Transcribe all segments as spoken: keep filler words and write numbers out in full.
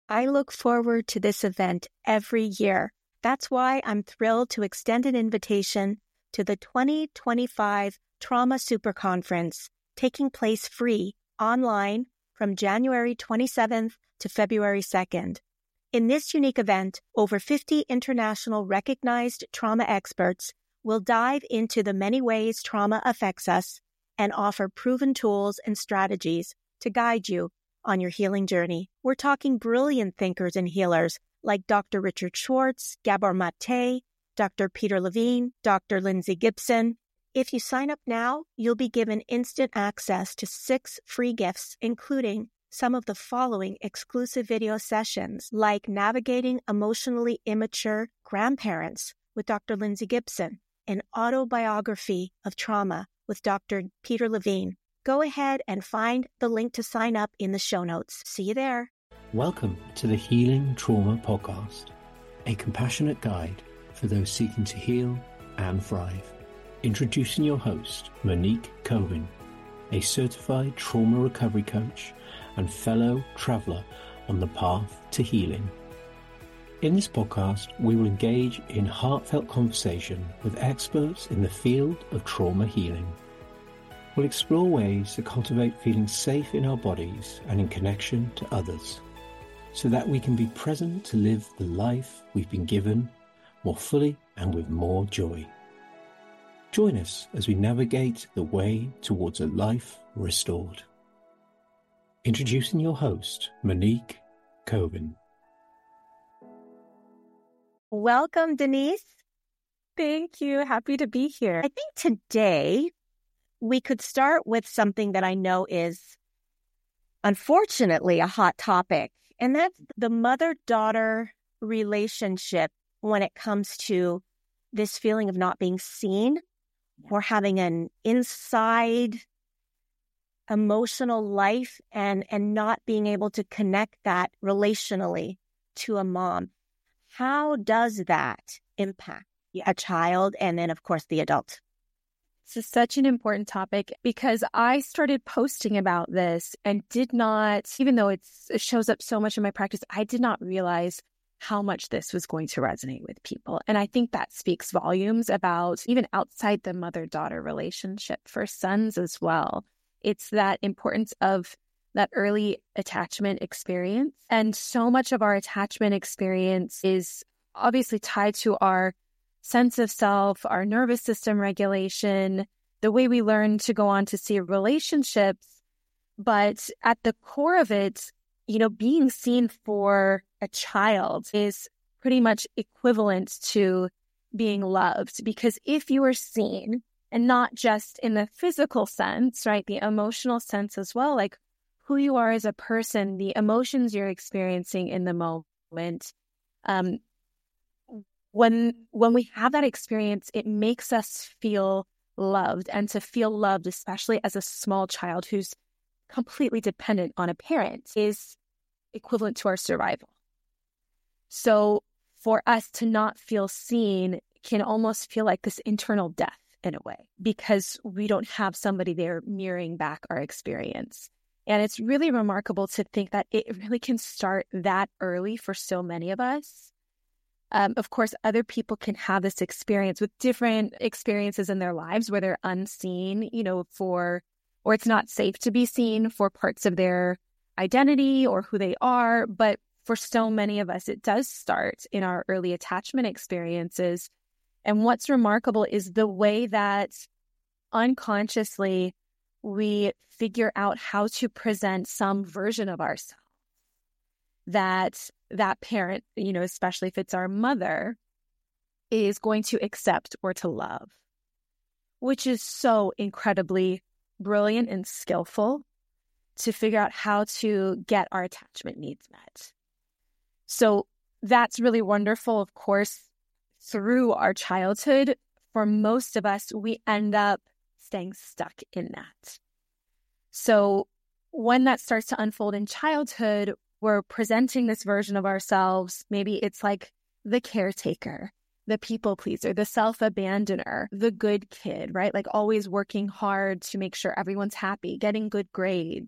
I look forward to this event every year. That's why I'm thrilled to extend an invitation to the twenty twenty-five Trauma Super Conference, taking place free online from January twenty-seventh to February second. In this unique event, over fifty international recognized trauma experts will dive into the many ways trauma affects us and offer proven tools and strategies to guide you on your healing journey. We're talking brilliant thinkers and healers like Doctor Richard Schwartz, Gabor Mate, Doctor Peter Levine, Doctor Lindsay Gibson. If you sign up now, you'll be given instant access to six free gifts, including some of the following exclusive video sessions, like Navigating Emotionally Immature Grandparents with Doctor Lindsay Gibson, an autobiography of trauma with Doctor Peter Levine. Go ahead and find the link to sign up in the show notes. See you there. Welcome to the Healing Trauma Podcast, a compassionate guide for those seeking to heal and thrive. Introducing your host, Monique Coven, a certified trauma recovery coach and fellow traveler on the path to healing. In this podcast, we will engage in heartfelt conversation with experts in the field of trauma healing. We'll explore ways to cultivate feeling safe in our bodies and in connection to others, so that we can be present to live the life we've been given more fully and with more joy. Join us as we navigate the way towards a life restored. Introducing your host, Monique Coven. Welcome, Denise. Thank you. Happy to be here. I think today we could start with something that I know is, unfortunately, a hot topic, and that's the mother-daughter relationship when it comes to this feeling of not being seen or having an inside emotional life and, and not being able to connect that relationally to a mom. How does that impact a child and then, of course, the adult? This is such an important topic because I started posting about this and did not, even though it's, it shows up so much in my practice, I did not realize how much this was going to resonate with people. And I think that speaks volumes about even outside the mother-daughter relationship for sons as well. It's that importance of that early attachment experience. And so much of our attachment experience is obviously tied to our sense of self, our nervous system regulation, the way we learn to go on to see relationships. But at the core of it, you know, being seen for a child is pretty much equivalent to being loved. Because if you are seen, and not just in the physical sense, right, the emotional sense as well, like who you are as a person, the emotions you're experiencing in the moment, um, When when we have that experience, it makes us feel loved. And to feel loved, especially as a small child who's completely dependent on a parent, is equivalent to our survival. So for us to not feel seen can almost feel like this internal death in a way, because we don't have somebody there mirroring back our experience. And it's really remarkable to think that it really can start that early for so many of us. Um, of course, other people can have this experience with different experiences in their lives where they're unseen, you know, for, or it's not safe to be seen for parts of their identity or who they are. But for so many of us, it does start in our early attachment experiences. And what's remarkable is the way that unconsciously we figure out how to present some version of ourselves that that parent, you know, especially if it's our mother, is going to accept or to love, which is so incredibly brilliant and skillful to figure out how to get our attachment needs met. So that's really wonderful. Of course, through our childhood, for most of us, we end up staying stuck in that. So when that starts to unfold in childhood, we're presenting this version of ourselves. Maybe it's like the caretaker, the people pleaser, the self-abandoner, the good kid, right? Like always working hard to make sure everyone's happy, getting good grades,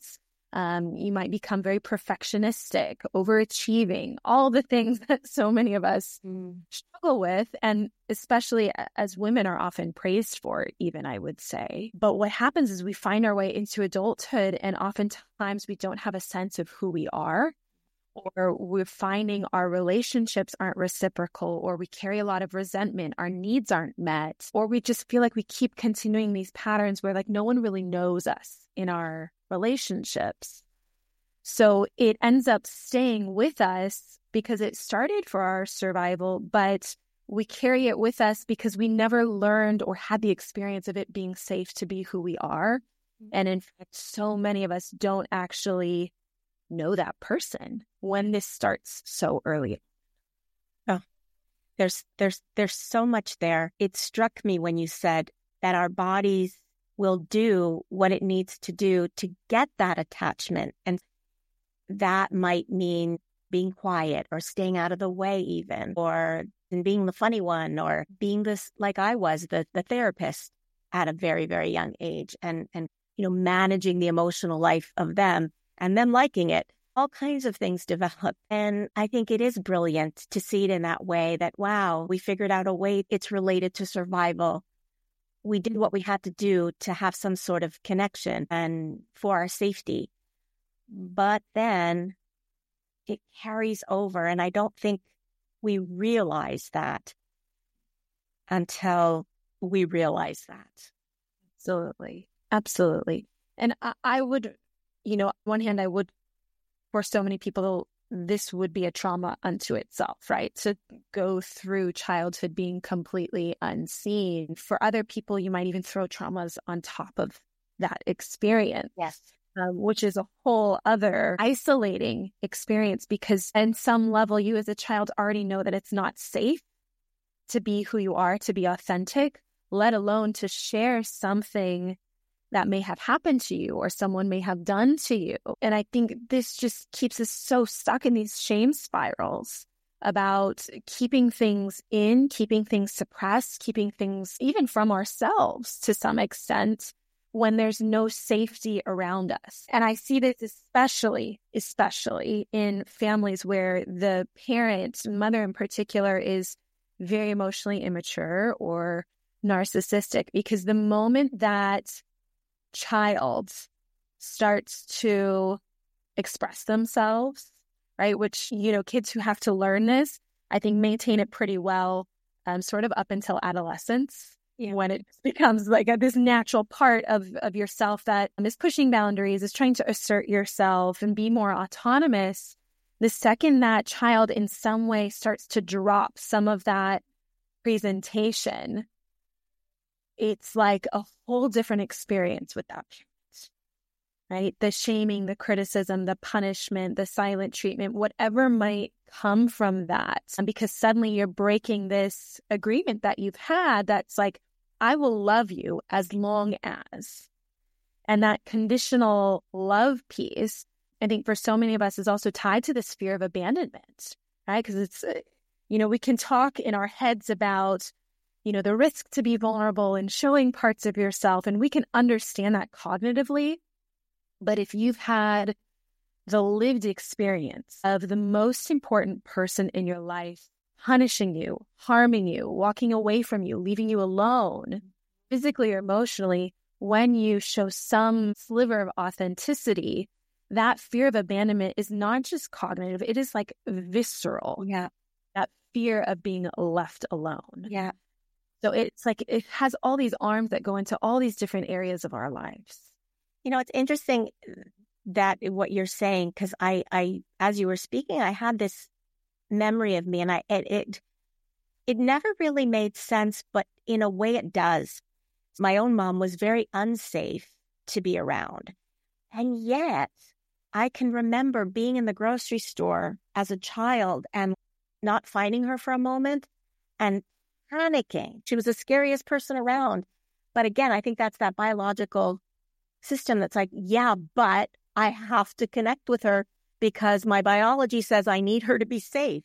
Um, you might become very perfectionistic, overachieving, all the things that so many of us mm. struggle with. And especially as women are often praised for, even I would say. But what happens is we find our way into adulthood, and oftentimes we don't have a sense of who we are, or we're finding our relationships aren't reciprocal, or we carry a lot of resentment, our needs aren't met, or we just feel like we keep continuing these patterns where like no one really knows us in our relationships. So it ends up staying with us because it started for our survival, but we carry it with us because we never learned or had the experience of it being safe to be who we are. And in fact, so many of us don't actually know that person when this starts so early. Oh, there's there's there's so much there. It struck me when you said that our bodies will do what it needs to do to get that attachment. And that might mean being quiet or staying out of the way even, or being the funny one, or being this, like I was, the, the therapist at a very, very young age, and, and, you know, managing the emotional life of them and them liking it. All kinds of things develop. And I think it is brilliant to see it in that way, that, wow, we figured out a way it's related to survival. We did what we had to do to have some sort of connection and for our safety. But then it carries over. And I don't think we realize that until we realize that. Absolutely. Absolutely. And I, I would, you know, on one hand, I would, for so many people, this would be a trauma unto itself, right? To go through childhood being completely unseen. For other people, you might even throw traumas on top of that experience. Yes. Um, which is a whole other isolating experience, because on some level, you as a child already know that it's not safe to be who you are, to be authentic, let alone to share something that may have happened to you or someone may have done to you. And I think this just keeps us so stuck in these shame spirals about keeping things in, keeping things suppressed, keeping things even from ourselves to some extent, when there's no safety around us. And I see this especially, especially in families where the parent, mother in particular, is very emotionally immature or narcissistic, because the moment that child starts to express themselves, right, which, you know, kids who have to learn this, I think maintain it pretty well, um, sort of up until adolescence. Yeah. When it becomes like a, this natural part of, of yourself that is pushing boundaries, is trying to assert yourself and be more autonomous. The second that child in some way starts to drop some of that presentation, it's like a whole different experience with that parent, right? The shaming, the criticism, the punishment, the silent treatment, whatever might come from that. And because suddenly you're breaking this agreement that you've had that's like, I will love you as long as. And that conditional love piece, I think for so many of us, is also tied to this fear of abandonment, right? Because it's, you know, we can talk in our heads about, you know, the risk to be vulnerable and showing parts of yourself, and we can understand that cognitively. But if you've had the lived experience of the most important person in your life punishing you, harming you, walking away from you, leaving you alone, physically or emotionally, when you show some sliver of authenticity, that fear of abandonment is not just cognitive, it is like visceral. Yeah. That fear of being left alone. Yeah. So it's like it has all these arms that go into all these different areas of our lives. You know, it's interesting that what you're saying, because I, I, as you were speaking, I had this memory of me, and I it, it it never really made sense, but in a way it does. My own mom was very unsafe to be around, and yet I can remember being in the grocery store as a child and not finding her for a moment and panicking. She was the scariest person around. But again, I think that's that biological system that's like, yeah, but I have to connect with her because my biology says I need her to be safe.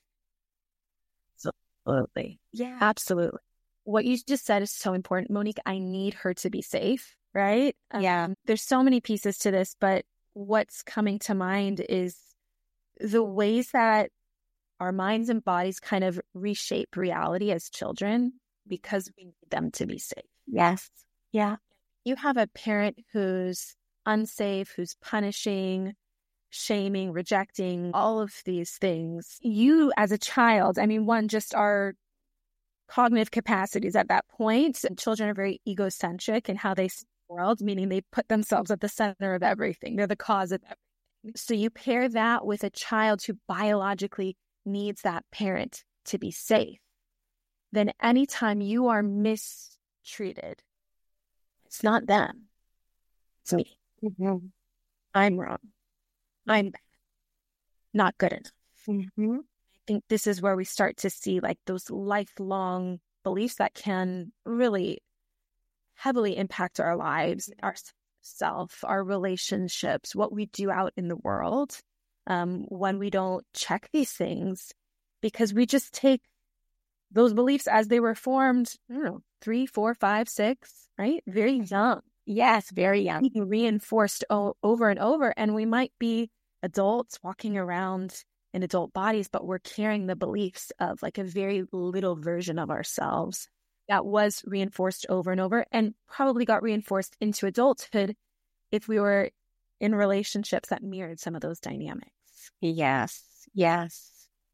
Absolutely. Yeah. Absolutely. What you just said is so important, Monique. I need her to be safe, right? Yeah. Um, there's so many pieces to this, but what's coming to mind is the ways that our minds and bodies kind of reshape reality as children because we need them to be safe. Yes. Yeah. You have a parent who's unsafe, who's punishing, shaming, rejecting, all of these things. You as a child, I mean, one, just our cognitive capacities at that point. And children are very egocentric in how they see the world, meaning they put themselves at the center of everything. They're the cause of everything. So you pair that with a child who biologically needs that parent to be safe. Then anytime you are mistreated, it's not them. It's me. Mm-hmm. I'm wrong. I'm bad. Not good enough. Mm-hmm. I think this is where we start to see like those lifelong beliefs that can really heavily impact our lives, our self, our relationships, what we do out in the world um, when we don't check these things, because we just take those beliefs as they were formed, I don't know, three, four, five, six, right? Very young. Yes, very young. Being reinforced o- over and over. And we might be adults walking around in adult bodies, but we're carrying the beliefs of like a very little version of ourselves that was reinforced over and over and probably got reinforced into adulthood if we were in relationships that mirrored some of those dynamics. Yes, yes.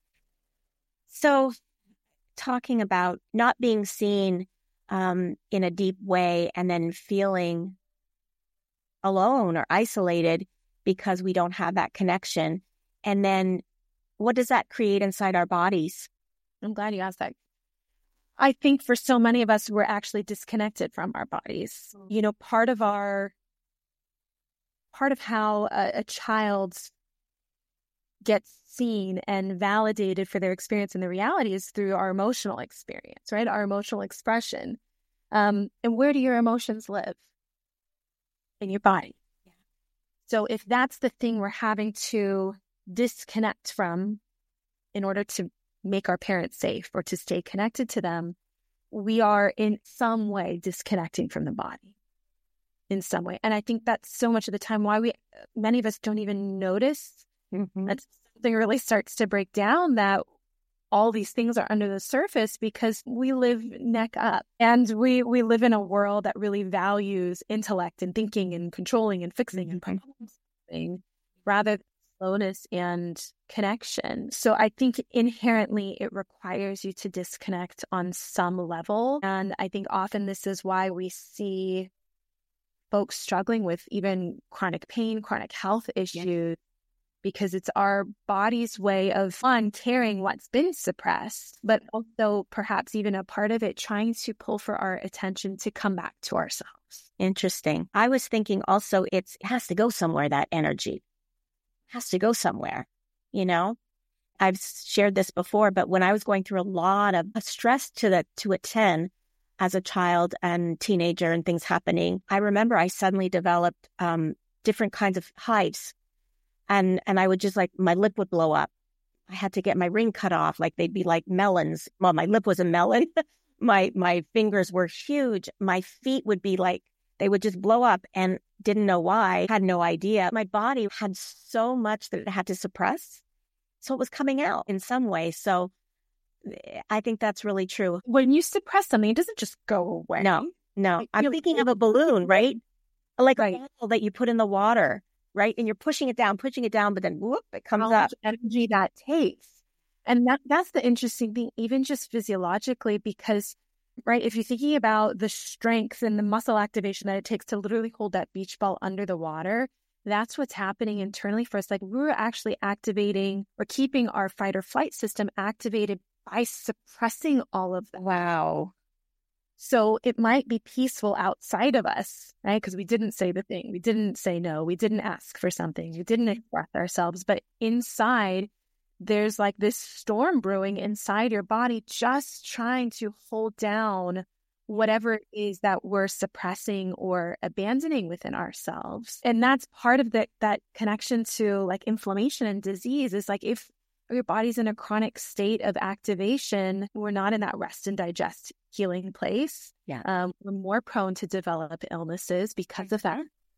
So talking about not being seen um, in a deep way and then feeling alone or isolated because we don't have that connection. And then what does that create inside our bodies? I'm glad you asked that. I think for so many of us, we're actually disconnected from our bodies. Mm. You know, part of our, part of how a, a child gets seen and validated for their experience in the reality is through our emotional experience, right? Our emotional expression. Um, and where do your emotions live? In your body. Yeah. So if that's the thing we're having to disconnect from in order to make our parents safe or to stay connected to them, we are in some way disconnecting from the body in some way. And I think that's so much of the time why we, many of us don't even notice mm-hmm. that something really starts to break down, that all these things are under the surface because we live neck up and we, we live in a world that really values intellect and thinking and controlling and fixing mm-hmm. and problem solving rather than slowness and connection. So I think inherently it requires you to disconnect on some level. And I think often this is why we see folks struggling with even chronic pain, chronic health issues, yeah. because it's our body's way of, one, carrying what's been suppressed, but also perhaps even a part of it trying to pull for our attention to come back to ourselves. Interesting. I was thinking also it's, it has to go somewhere, that energy. Has to go somewhere, you know? I've shared this before, but when I was going through a lot of stress to the to a ten as a child and teenager and things happening, I remember I suddenly developed um, different kinds of hives. And and I would just like, my lip would blow up. I had to get my ring cut off. Like they'd be like melons. Well, my lip was a melon. my my fingers were huge. My feet would be like, they would just blow up and didn't know why, had no idea. My body had so much that it had to suppress. So it was coming out in some way. So I think that's really true. When you suppress something, it doesn't just go away. No, no. I'm thinking of a balloon, right? Like right. a bottle that you put in the water, right? And you're pushing it down, pushing it down, but then whoop, it comes How up. Much energy that takes. And that that's the interesting thing, even just physiologically, because right, if you're thinking about the strength and the muscle activation that it takes to literally hold that beach ball under the water, that's what's happening internally for us. Like we're actually activating or keeping our fight or flight system activated by suppressing all of that. Wow. So it might be peaceful outside of us, right? Because we didn't say the thing. We didn't say no. We didn't ask for something. We didn't express ourselves. But inside, there's like this storm brewing inside your body, just trying to hold down whatever it is that we're suppressing or abandoning within ourselves. And that's part of the, that connection to like inflammation and disease is like if your body's in a chronic state of activation, we're not in that rest and digest healing place. Yeah. Um, we're more prone to develop illnesses because of that.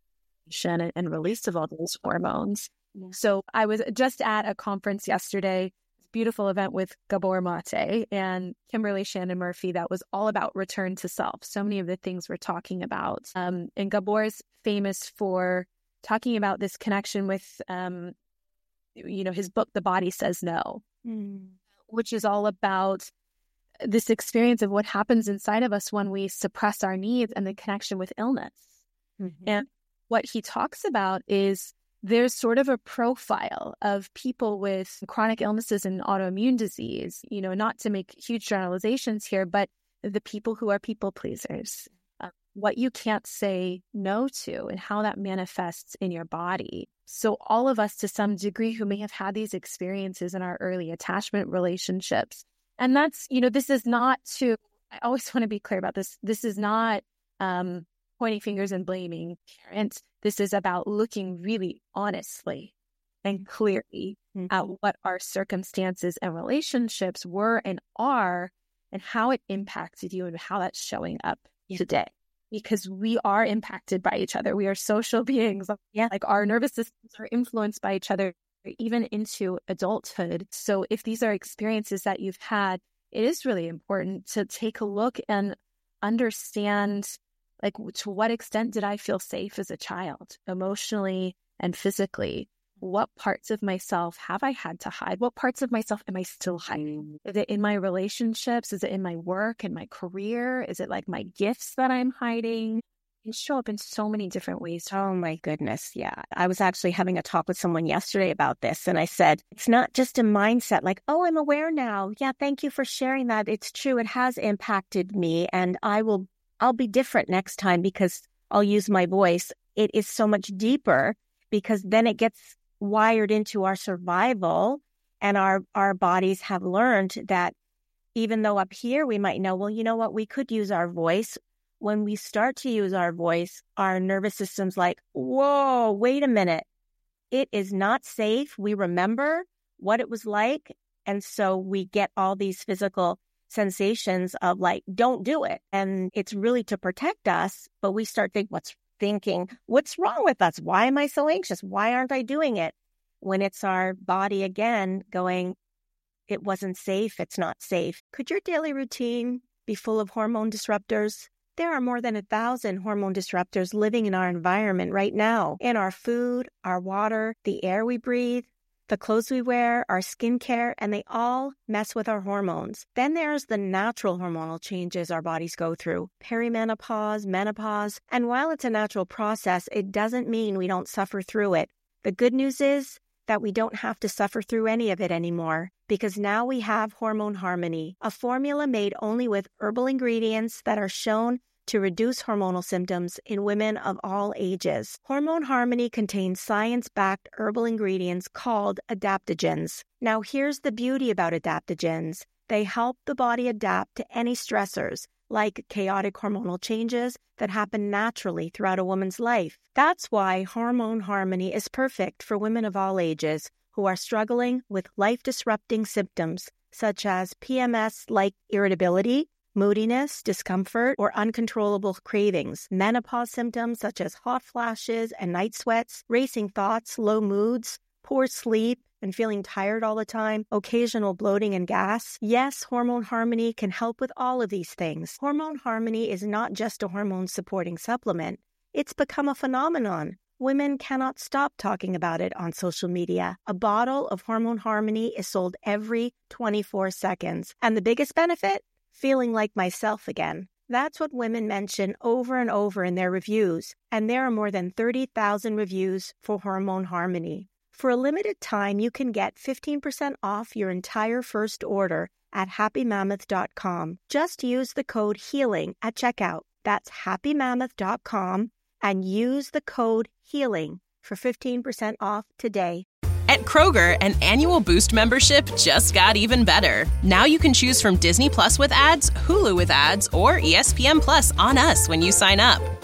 and, and release of all those hormones. Yeah. So I was just at a conference yesterday, beautiful event with Gabor Mate and Kimberly Shannon Murphy that was all about return to self. So many of the things we're talking about. Um, and Gabor's famous for talking about this connection with, um, you know, his book, The Body Says No, mm. which is all about this experience of what happens inside of us when we suppress our needs and the connection with illness. Mm-hmm. And what he talks about is there's sort of a profile of people with chronic illnesses and autoimmune disease, you know, not to make huge generalizations here, but the people who are people pleasers, uh, what you can't say no to and how that manifests in your body. So all of us to some degree who may have had these experiences in our early attachment relationships. And that's, you know, this is not to, I always want to be clear about this. This is not um, pointing fingers and blaming parents. This is about looking really honestly and clearly mm-hmm. at what our circumstances and relationships were and are and how it impacted you and how that's showing up yeah. today. Because we are impacted by each other. We are social beings. Yeah. Like our nervous systems are influenced by each other even into adulthood. So if these are experiences that you've had, it is really important to take a look and understand, like, to what extent did I feel safe as a child, emotionally and physically? What parts of myself have I had to hide? What parts of myself am I still hiding? Is it in my relationships? Is it in my work and my career? Is it like my gifts that I'm hiding? It can show up in so many different ways. Oh my goodness. Yeah. I was actually having a talk with someone yesterday about this. And I said, it's not just a mindset like, oh, I'm aware now. Yeah. Thank you for sharing that. It's true. It has impacted me, and I will I'll be different next time because I'll use my voice. It is so much deeper because then it gets wired into our survival, and our, our bodies have learned that even though up here we might know, well, you know what, we could use our voice. When we start to use our voice, our nervous system's like, whoa, wait a minute. It is not safe. We remember what it was like. And so we get all these physical sensations of like, don't do it. And it's really to protect us, but we start think, what's thinking, what's wrong with us? Why am I so anxious? Why aren't I doing it? When it's our body again going, it wasn't safe, it's not safe. Could your daily routine be full of hormone disruptors? There are more than a thousand hormone disruptors living in our environment right now, in our food, our water, the air we breathe, the clothes we wear, our skincare, and they all mess with our hormones. Then there's the natural hormonal changes our bodies go through, perimenopause, menopause, and while it's a natural process, it doesn't mean we don't suffer through it. The good news is that we don't have to suffer through any of it anymore, because now we have Hormone Harmony, a formula made only with herbal ingredients that are shown to reduce hormonal symptoms in women of all ages. Hormone Harmony contains science-backed herbal ingredients called adaptogens. Now, here's the beauty about adaptogens. They help the body adapt to any stressors, like chaotic hormonal changes that happen naturally throughout a woman's life. That's why Hormone Harmony is perfect for women of all ages who are struggling with life-disrupting symptoms such as P M S-like irritability, moodiness, discomfort, or uncontrollable cravings, menopause symptoms such as hot flashes and night sweats, racing thoughts, low moods, poor sleep, and feeling tired all the time, occasional bloating and gas. Yes, Hormone Harmony can help with all of these things. Hormone Harmony is not just a hormone-supporting supplement. It's become a phenomenon. Women cannot stop talking about it on social media. A bottle of Hormone Harmony is sold every twenty-four seconds. And the biggest benefit? Feeling like myself again. That's what women mention over and over in their reviews. And there are more than thirty thousand reviews for Hormone Harmony. For a limited time, you can get fifteen percent off your entire first order at happy mammoth dot com. Just use the code HEALING at checkout. That's happy mammoth dot com and use the code HEALING for fifteen percent off today. At Kroger, an annual Boost membership just got even better. Now you can choose from Disney Plus with ads, Hulu with ads, or E S P N Plus on us when you sign up.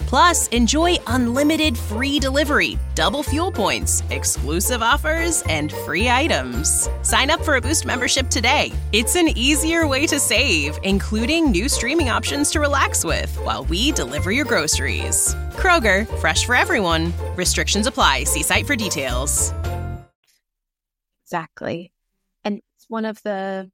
Plus, enjoy unlimited free delivery, double fuel points, exclusive offers, and free items. Sign up for a Boost membership today. It's an easier way to save, including new streaming options to relax with while we deliver your groceries. Kroger, fresh for everyone. Restrictions apply. See site for details. Exactly. And it's one of the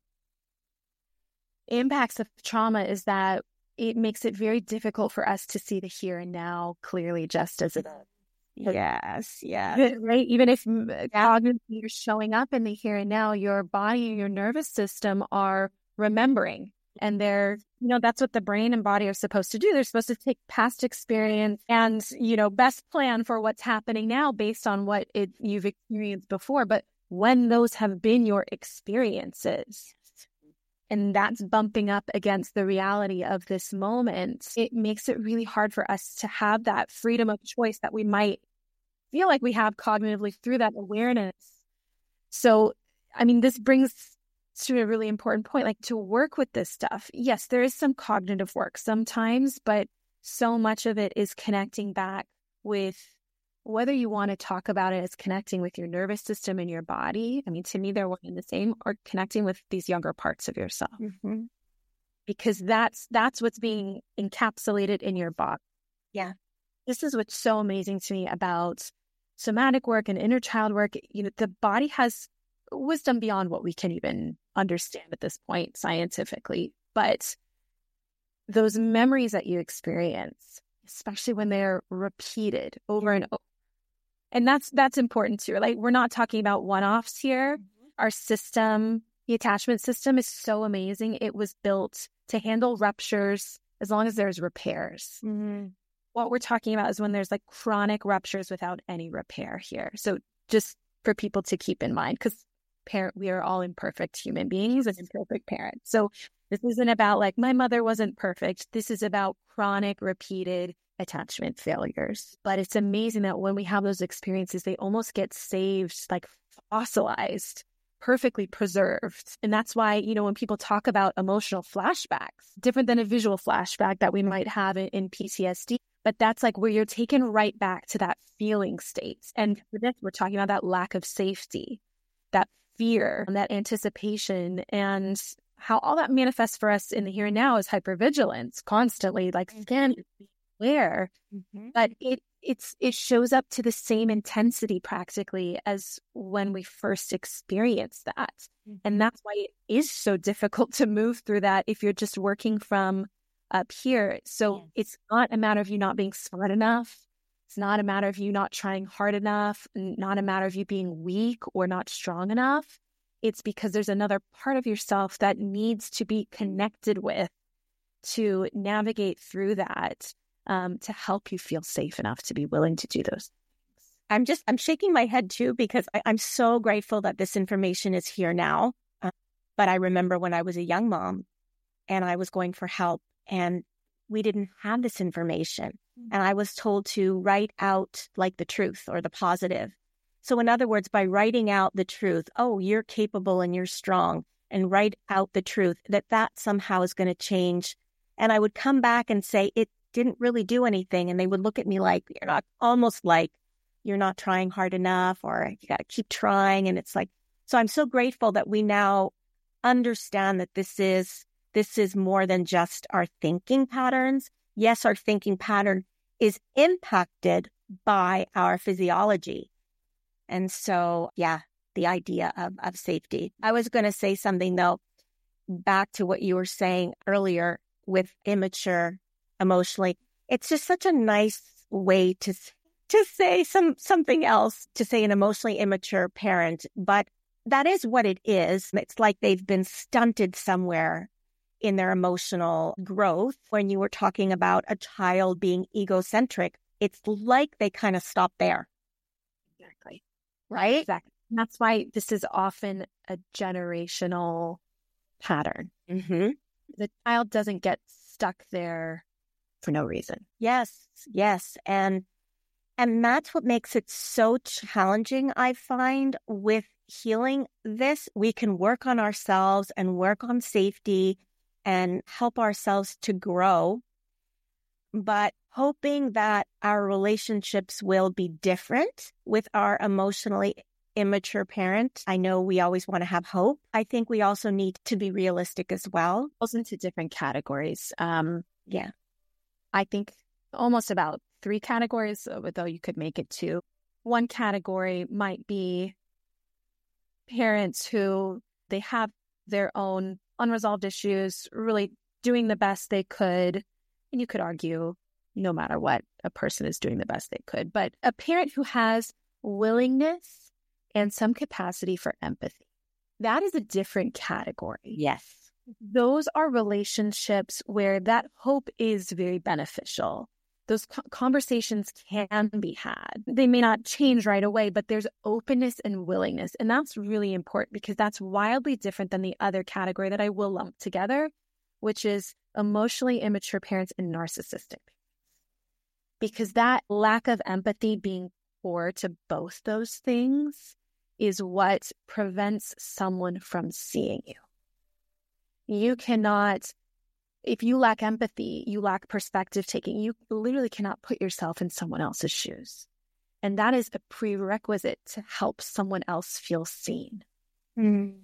impacts of trauma is that it makes it very difficult for us to see the here and now clearly, just as it is. Yes, yeah. Right? Even if cognitive you're showing up in the here and now, your body and your nervous system are remembering. And they're, you know, that's what the brain and body are supposed to do. They're supposed to take past experience and, you know, best plan for what's happening now based on what it you've experienced before. But when those have been your experiences, and that's bumping up against the reality of this moment, it makes it really hard for us to have that freedom of choice that we might feel like we have cognitively through that awareness. So, I mean, this brings to a really important point, like to work with this stuff. Yes, there is some cognitive work sometimes, but so much of it is connecting back with whether you want to talk about it as connecting with your nervous system and your body. I mean, to me, they're one and the same, or connecting with these younger parts of yourself. Mm-hmm. Because that's that's what's being encapsulated in your body. Yeah. This is what's so amazing to me about somatic work and inner child work. You know, the body has wisdom beyond what we can even understand at this point scientifically. But those memories that you experience, especially when they're repeated over and over, and that's that's important too. Like, we're not talking about one-offs here. Mm-hmm. Our system, the attachment system, is so amazing. It was built to handle ruptures as long as there's repairs. Mm-hmm. What we're talking about is when there's like chronic ruptures without any repair here. So just for people to keep in mind, because parent, we are all imperfect human beings and imperfect parents. So this isn't about like, my mother wasn't perfect. This is about chronic, repeated attachment failures. But it's amazing that when we have those experiences, they almost get saved, like fossilized, perfectly preserved. And that's why, you know, when people talk about emotional flashbacks, different than a visual flashback that we might have in, in P T S D, but that's like where you're taken right back to that feeling state. And for this, we're talking about that lack of safety, that fear, that anticipation, and how all that manifests for us in the here and now is hypervigilance, constantly, like scanning, aware. Mm-hmm. But it it's it shows up to the same intensity practically as when we first experienced that. Mm-hmm. And that's why it is so difficult to move through that if you're just working from up here. So yes. It's not a matter of you not being smart enough. It's not a matter of you not trying hard enough, not a matter of you being weak or not strong enough. It's because there's another part of yourself that needs to be connected with to navigate through that, um, to help you feel safe enough to be willing to do those things. I'm just, I'm shaking my head too, because I, I'm so grateful that this information is here now. Uh, but I remember when I was a young mom and I was going for help and we didn't have this information. And I was told to write out like the truth or the positive. So in other words, by writing out the truth, oh, you're capable and you're strong, and write out the truth, that that somehow is going to change. And I would come back and say, it didn't really do anything. And they would look at me like, you're not, almost like you're not trying hard enough, or you got to keep trying. And it's like, so I'm so grateful that we now understand that this is, this is more than just our thinking patterns. Yes, our thinking pattern is impacted by our physiology. And so, yeah, the idea of, of safety. I was going to say something, though, back to what you were saying earlier with immature emotionally. It's just such a nice way to to say some something else, to say an emotionally immature parent. But that is what it is. It's like they've been stunted somewhere in their emotional growth. When you were talking about a child being egocentric, it's like they kind of stop there. Exactly. Right? Exactly. And that's why this is often a generational pattern. Mm-hmm. The child doesn't get stuck there for no reason. Yes, yes. And and that's what makes it so challenging, I find, with healing this. We can work on ourselves and work on safety and help ourselves to grow. But hoping that our relationships will be different with our emotionally immature parent. I know we always want to have hope. I think we also need to be realistic as well. Falls into different categories. Um, yeah. I think almost about three categories, though you could make it two. One category might be parents who they have their own unresolved issues, really doing the best they could. And you could argue no matter what, a person is doing the best they could. But a parent who has willingness and some capacity for empathy, that is a different category. Yes. Those are relationships where that hope is very beneficial. Those conversations can be had. They may not change right away, but there's openness and willingness. And that's really important because that's wildly different than the other category that I will lump together, which is emotionally immature parents and narcissistic parents. Because that lack of empathy being core to both those things is what prevents someone from seeing you. You cannot... If you lack empathy, you lack perspective taking, you literally cannot put yourself in someone else's shoes. And that is a prerequisite to help someone else feel seen. Mm.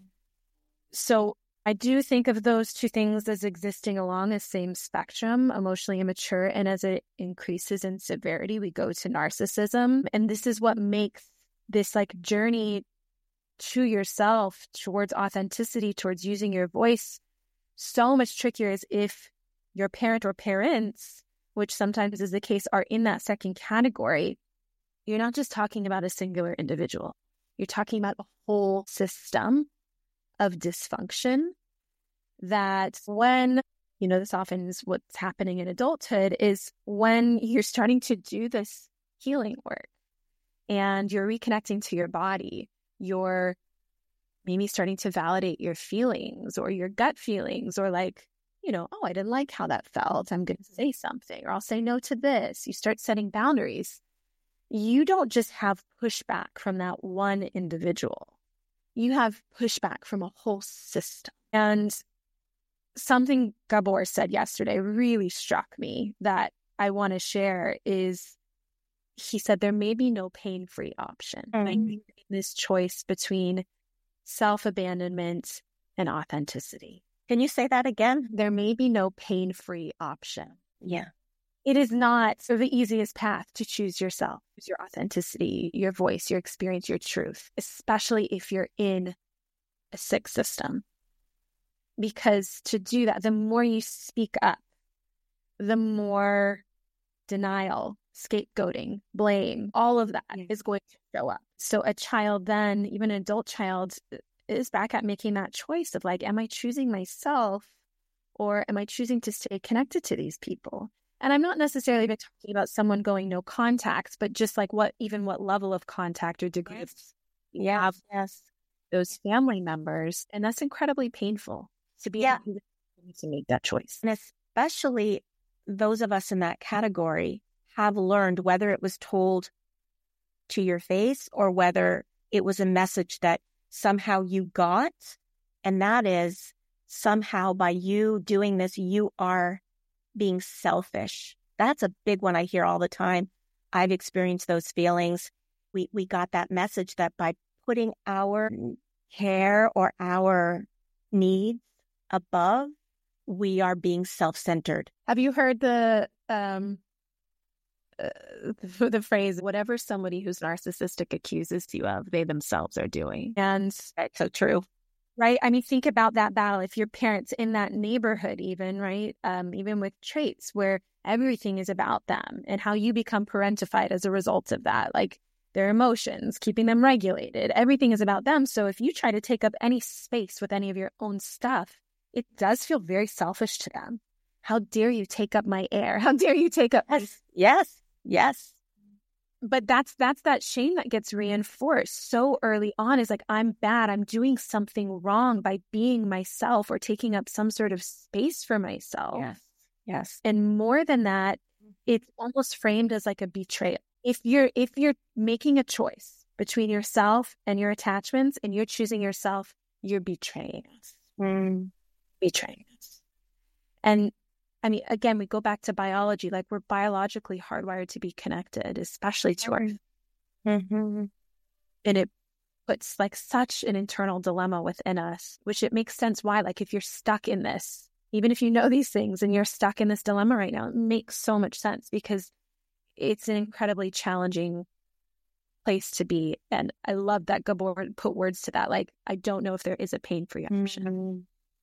So I do think of those two things as existing along the same spectrum, emotionally immature. And as it increases in severity, we go to narcissism. And this is what makes this like journey to yourself, towards authenticity, towards using your voice, so much trickier is if your parent or parents, which sometimes is the case, are in that second category. You're not just talking about a singular individual. You're talking about a whole system of dysfunction that when, you know, this often is what's happening in adulthood, is when you're starting to do this healing work and you're reconnecting to your body, you're maybe starting to validate your feelings or your gut feelings, or like, you know, oh, I didn't like how that felt. I'm going to say something, or I'll say no to this. You start setting boundaries. You don't just have pushback from that one individual. You have pushback from a whole system. And something Gabor said yesterday really struck me that I want to share is, he said, there may be no pain-free option. Mm-hmm. I think this choice between self-abandonment and authenticity. Can you say that again? There may be no pain-free option. Yeah. It is not the easiest path to choose yourself, your authenticity, your voice, your experience, your truth, especially if you're in a sick system. Because to do that, the more you speak up, the more denial, scapegoating, blame, all of that yeah. is going to show up. So a child then, even an adult child, is back at making that choice of like, am I choosing myself or am I choosing to stay connected to these people? And I'm not necessarily even talking about someone going no contact, but just like what, even what level of contact or degree yes. of you yes. have yes. those family members. And that's incredibly painful to be yeah. able to make that choice. And especially those of us in that category have learned, whether it was told to your face or whether it was a message that somehow you got, and that is somehow by you doing this, you are being selfish. That's a big one I hear all the time. I've experienced those feelings. We we got that message that by putting our care or our needs above, we are being self-centered. Have you heard the um Uh, the phrase, whatever somebody who's narcissistic accuses you of, they themselves are doing? And it's so true, right? I mean, think about that battle. If your parents in that neighborhood, even, right? Um, even with traits where everything is about them and how you become parentified as a result of that, like their emotions, keeping them regulated, everything is about them. So if you try to take up any space with any of your own stuff, it does feel very selfish to them. How dare you take up my air? How dare you take up... Yes, yes. Yes. But that's that's that shame that gets reinforced so early on, is like, I'm bad. I'm doing something wrong by being myself or taking up some sort of space for myself. Yes. Yes. And more than that, it's almost framed as like a betrayal. If you're if you're making a choice between yourself and your attachments and you're choosing yourself, you're betraying us. Mm. Betraying us. And I mean, again, we go back to biology, like we're biologically hardwired to be connected, especially to our, Mm-hmm. and it puts like such an internal dilemma within us, which it makes sense why, like if you're stuck in this, even if you know these things and you're stuck in this dilemma right now, it makes so much sense because it's an incredibly challenging place to be. And I love that Gabor put words to that. Like, I don't know if there is a pain-free option. Mm-hmm.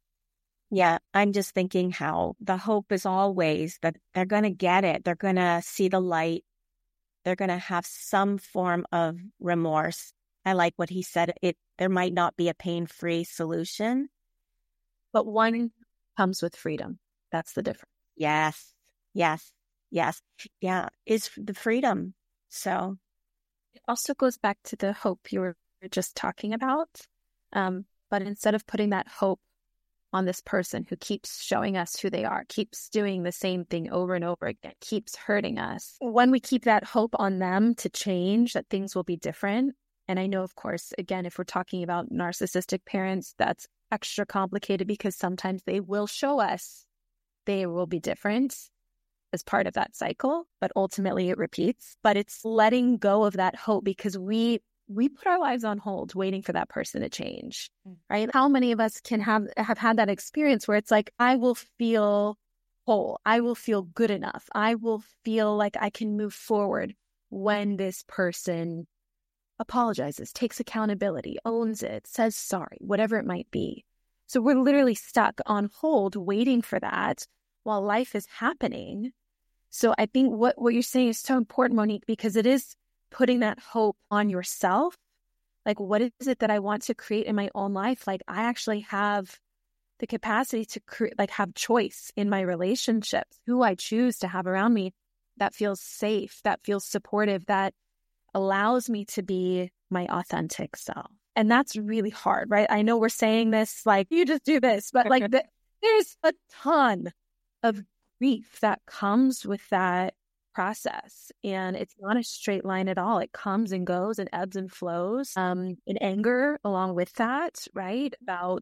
Yeah, I'm just thinking how the hope is always that they're going to get it. They're going to see the light. They're going to have some form of remorse. I like what he said. It there might not be a pain-free solution, but one comes with freedom. That's the difference. Yes, yes, yes. Yeah, is the freedom. So it also goes back to the hope you were just talking about. Um, but instead of putting that hope on this person who keeps showing us who they are, keeps doing the same thing over and over again, keeps hurting us, when we keep that hope on them to change, that things will be different. And I know, of course, again, if we're talking about narcissistic parents, that's extra complicated because sometimes they will show us they will be different as part of that cycle, but ultimately it repeats. But it's letting go of that hope because we we put our lives on hold waiting for that person to change, right? How many of us can have have had that experience where it's like, I will feel whole, I will feel good enough, I will feel like I can move forward when this person apologizes, takes accountability, owns it, says sorry, whatever it might be. So we're literally stuck on hold waiting for that while life is happening. So I think what, what you're saying is so important, Monique, because it is putting that hope on yourself. Like, what is it that I want to create in my own life? Like, I actually have the capacity to create, like have choice in my relationships, who I choose to have around me that feels safe, that feels supportive, that allows me to be my authentic self. And that's really hard, right? I know we're saying this like, you just do this, but like the, there's a ton of grief that comes with that process. And it's not a straight line at all. It comes and goes and ebbs and flows. Um, and anger along with that, right? About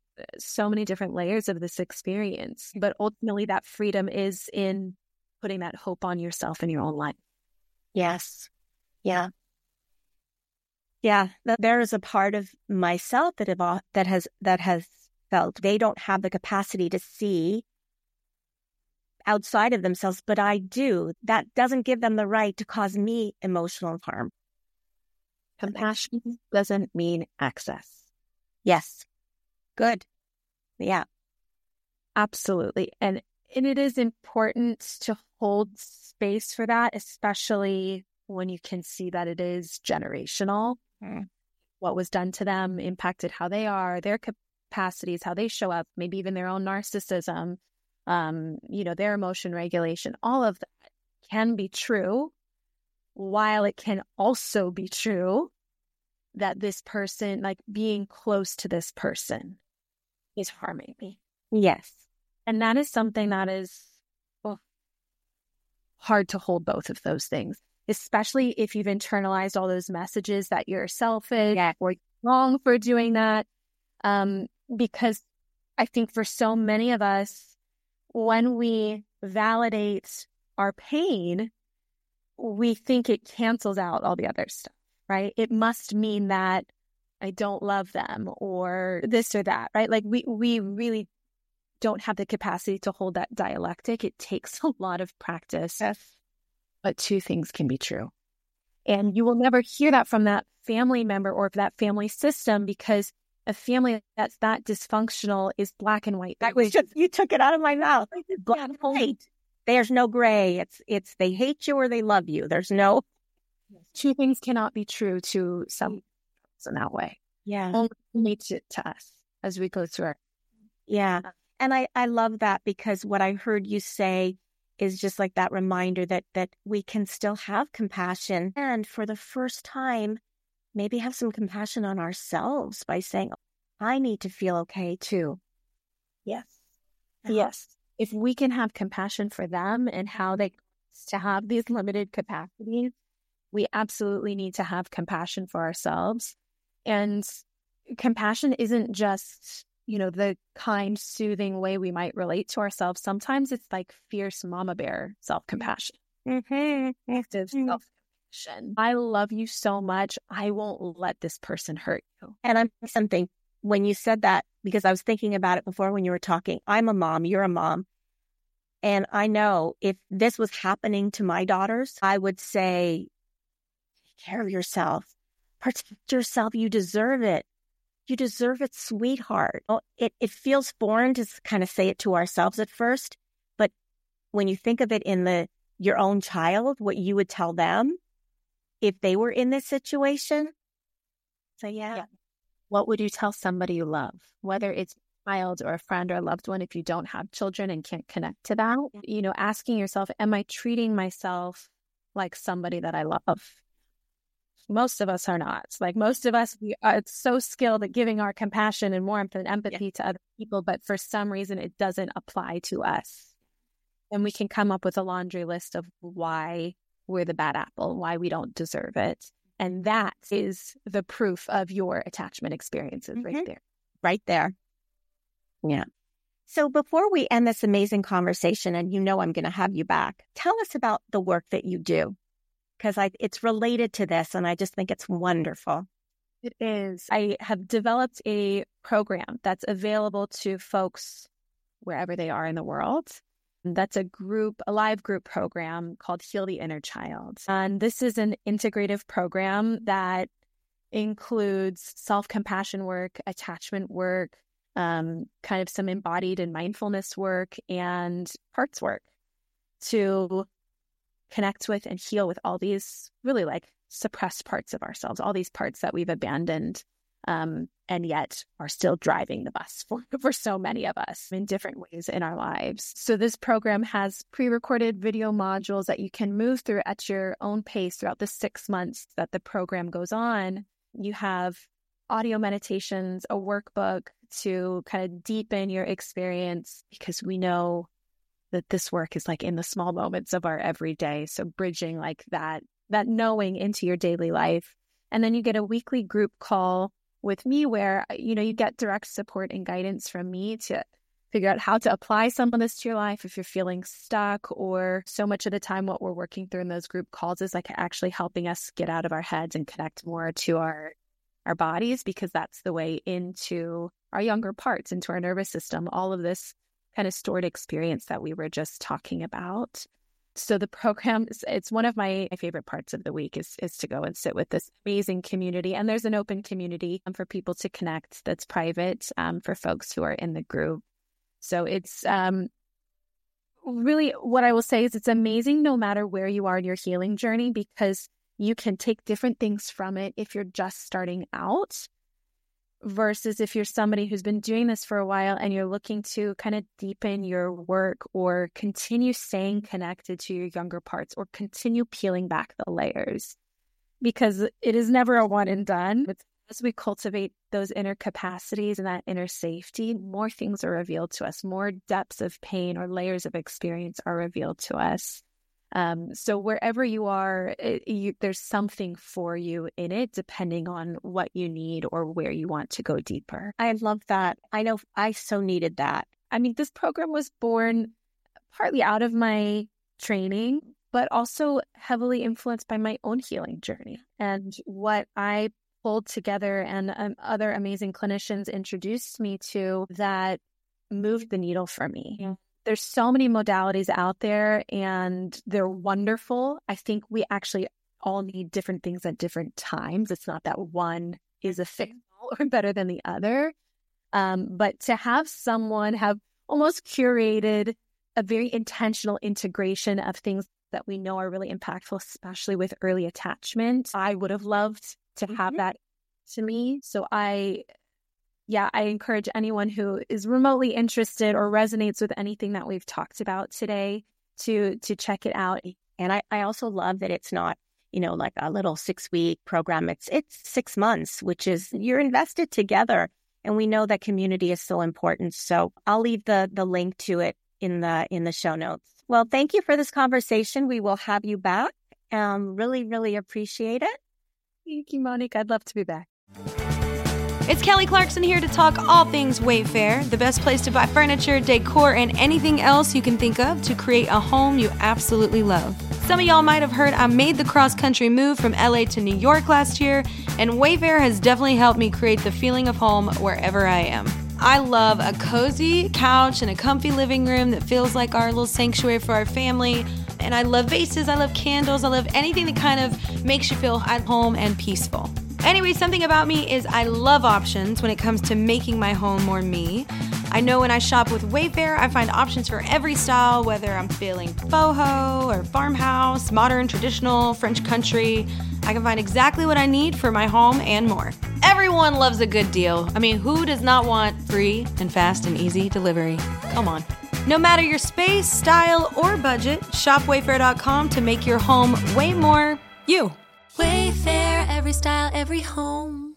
so many different layers of this experience. But ultimately that freedom is in putting that hope on yourself in your own life. yes. Yeah. Yeah. There is a part of myself that have, that has that has felt they don't have the capacity to see outside of themselves, but I do. That doesn't give them the right to cause me emotional harm. Compassion doesn't mean access. Yes. Good. Yeah. Absolutely. And, and it is important to hold space for that, especially when you can see that it is generational. Mm. What was done to them impacted how they are, their capacities, how they show up, maybe even their own narcissism, um, you know, their emotion regulation. All of that can be true, while it can also be true that this person, like being close to this person, is harming me. Yes. And that is something that is well, hard to hold both of those things, especially if you've internalized all those messages that you're selfish yeah. or wrong for doing that. Um, because I think for so many of us, when we validate our pain, we think it cancels out all the other stuff, right? It must mean that I don't love them or this or that, right? Like we, we really don't have the capacity to hold that dialectic. It takes a lot of practice, yes. But two things can be true. And you will never hear that from that family member or that family system, because a family that's that dysfunctional is black and white. That was just, you took it out of my mouth. Black and white. There's no gray. It's, it's, they hate you or they love you. There's no. Two things cannot be true to some in that way. Yeah. Only to, to us as we go through our. Yeah. And I, I love that, because what I heard you say is just like that reminder that, that we can still have compassion, and for the first time, maybe have some compassion on ourselves by saying, I need to feel okay too. Yes. Yes. If we can have compassion for them and how they to have these limited capacities, we absolutely need to have compassion for ourselves. And compassion isn't just you know, the kind, soothing way we might relate to ourselves. Sometimes it's like fierce mama bear self-compassion. Mm-hmm. Active self-compassion. I love you so much. I won't let this person hurt you. And I'm something when you said that, because I was thinking about it before when you were talking. I'm a mom. You're a mom. And I know if this was happening to my daughters, I would say, take care of yourself. Protect yourself. You deserve it. You deserve it, sweetheart. It, it feels foreign to kind of say it to ourselves at first. But when you think of it in the your own child, what you would tell them if they were in this situation. So yeah. yeah. What would you tell somebody you love? Whether it's a child or a friend or a loved one, if you don't have children and can't connect to that, you know, asking yourself, am I treating myself like somebody that I love? Most of us are not. Like most of us, we are so skilled at giving our compassion and warmth and empathy yeah. to other people, but for some reason it doesn't apply to us. And we can come up with a laundry list of why we're the bad apple, why we don't deserve it. And that is the proof of your attachment experiences mm-hmm. right there. Right there. Yeah. So before we end this amazing conversation, and you know I'm going to have you back, tell us about the work that you do. Because I, it's related to this, and I just think it's wonderful. It is. I have developed a program that's available to folks wherever they are in the world. That's a group, a live group program called Heal the Inner Child. And this is an integrative program that includes self-compassion work, attachment work, um, kind of some embodied and mindfulness work, and parts work to connect with and heal with all these really like suppressed parts of ourselves, all these parts that we've abandoned um, and yet are still driving the bus for, for so many of us in different ways in our lives. So this program has pre-recorded video modules that you can move through at your own pace throughout the six months that the program goes on. You have audio meditations, a workbook to kind of deepen your experience, because we know that this work is like in the small moments of our everyday. So bridging like that, that knowing into your daily life. And then you get a weekly group call with me where, you know, you get direct support and guidance from me to figure out how to apply some of this to your life if you're feeling stuck. Or so much of the time what we're working through in those group calls is like actually helping us get out of our heads and connect more to our our bodies, because that's the way into our younger parts, into our nervous system, all of this kind of stored experience that we were just talking about. So the program, is, it's one of my, my favorite parts of the week is, is to go and sit with this amazing community. And there's an open community um, for people to connect that's private um, for folks who are in the group. So it's um, really, what I will say is it's amazing no matter where you are in your healing journey, because you can take different things from it if you're just starting out, versus if you're somebody who's been doing this for a while and you're looking to kind of deepen your work or continue staying connected to your younger parts or continue peeling back the layers, because it is never a one and done. But as we cultivate those inner capacities and that inner safety, more things are revealed to us, more depths of pain or layers of experience are revealed to us. Um, so wherever you are, it, you, there's something for you in it, depending on what you need or where you want to go deeper. I love that. I know I so needed that. I mean, this program was born partly out of my training, but also heavily influenced by my own healing journey and what I pulled together and um, other amazing clinicians introduced me to that moved the needle for me. Yeah. There's so many modalities out there and they're wonderful. I think we actually all need different things at different times. It's not that one is a fit or better than the other. Um, but to have someone have almost curated a very intentional integration of things that we know are really impactful, especially with early attachment, I would have loved to have mm-hmm. that to me. So I... Yeah, I encourage anyone who is remotely interested or resonates with anything that we've talked about today to to check it out. And I, I also love that it's not, you know, like a little six-week program. It's it's six months, which is you're invested together. And we know that community is so important. So I'll leave the the link to it in the in the show notes. Well, thank you for this conversation. We will have you back. Um, really, really appreciate it. Thank you, Monique. I'd love to be back. It's Kelly Clarkson here to talk all things Wayfair, the best place to buy furniture, decor, and anything else you can think of to create a home you absolutely love. Some of y'all might have heard I made the cross-country move from L A to New York last year, and Wayfair has definitely helped me create the feeling of home wherever I am. I love a cozy couch and a comfy living room that feels like our little sanctuary for our family. And I love vases, I love candles, I love anything that kind of makes you feel at home and peaceful. Anyway, something about me is I love options when it comes to making my home more me. I know when I shop with Wayfair, I find options for every style, whether I'm feeling boho or farmhouse, modern, traditional, French country. I can find exactly what I need for my home and more. Everyone loves a good deal. I mean, who does not want free and fast and easy delivery? Come on. No matter your space, style, or budget, shop wayfair dot com to make your home way more you. Wayfair, every style, every home.